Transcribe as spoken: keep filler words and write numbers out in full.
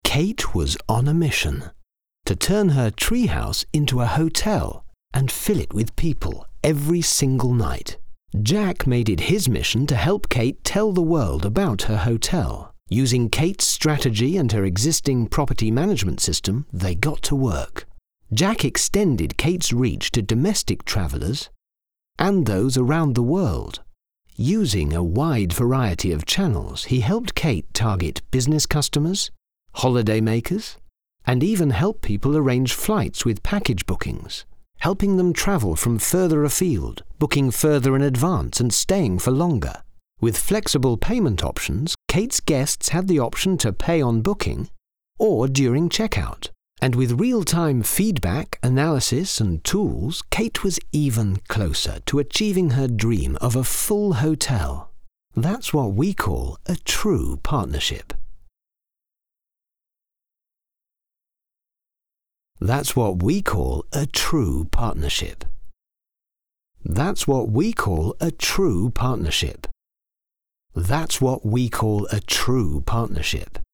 Kate was on a mission to turn her treehouse into a hotel and fill it with people every single night. Jack made it his mission to help Kate tell the world about her hotel. Using Kate's strategy and her existing property management system, they got to work. Jack extended Kate's reach to domestic travelers and those around the world. Using a wide variety of channels, he helped Kate target business customers, holiday makers, and even help people arrange flights with package bookings, helping them travel from further afield, booking further in advance and staying for longer. With flexible payment options, Kate's guests had the option to pay on booking or during checkout. And with real-time feedback, analysis and tools, Kate was even closer to achieving her dream of a full hotel. That's what we call a true partnership. That's what we call a true partnership. That's what we call a true partnership. That's what we call a true partnership.